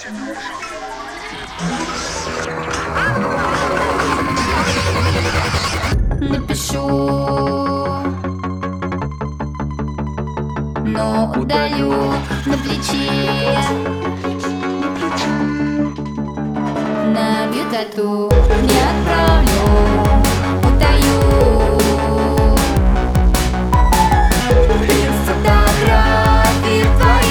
Напишу, но удалю на плече, набью тату, не отправлю, утаю. Без фотографий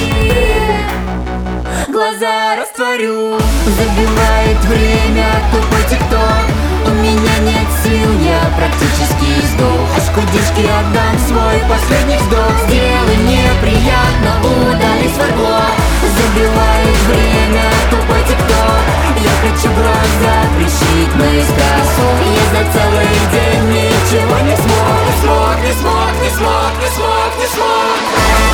твоих глаза растворю. Забивает время тупой тикток. У меня нет сил, я практически сдох. Аж кудишки отдам свой последний вздох. Сделай мне приятно, удали свой блог. Забивает время тупой тикток. Я хочу глаза прищить наискосок. Я за целый день ничего не смог. Не смог, не смог, не смог, не смог, не смог.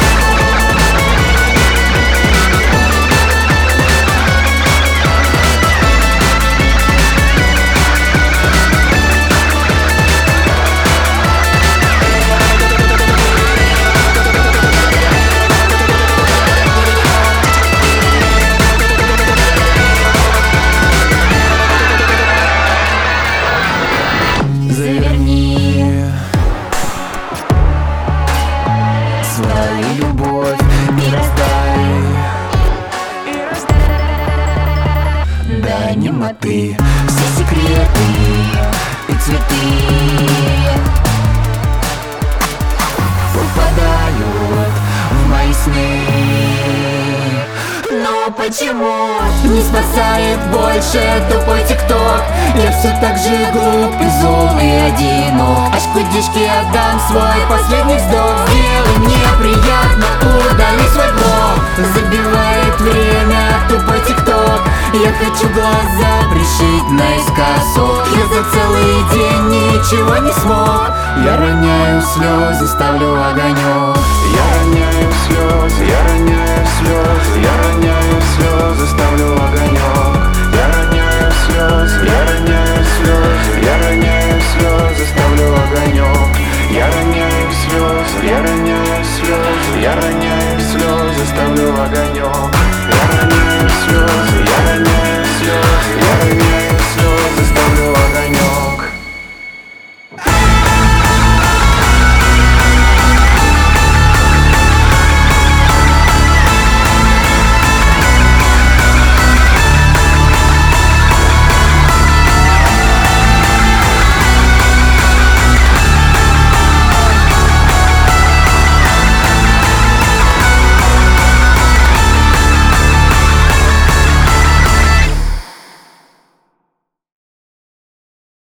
Заверни свою любовь и раздай до немоты все секреты и цветы попадают в мои сны. Но почему не спасает больше тупой тикток? Я все так же глуп и зол и одинок. Аж кудишки отдам свой последний вздох. Сделай мне приятно, удали свой блог. Забивает время тупой тикток. Я хочу глаза пришить наискосок. Я за целый день ничего не смог. Я роняю слезы, ставлю огонек. Я роняю слезы, я роняю слезы, я роняю слезы, ставлю огонек. Я роняю слезы, я роняю слезы, я роняю слезы, ставлю огонек. Я роняю слезы, я роняю слезы, я роняю слезы, ставлю огонек.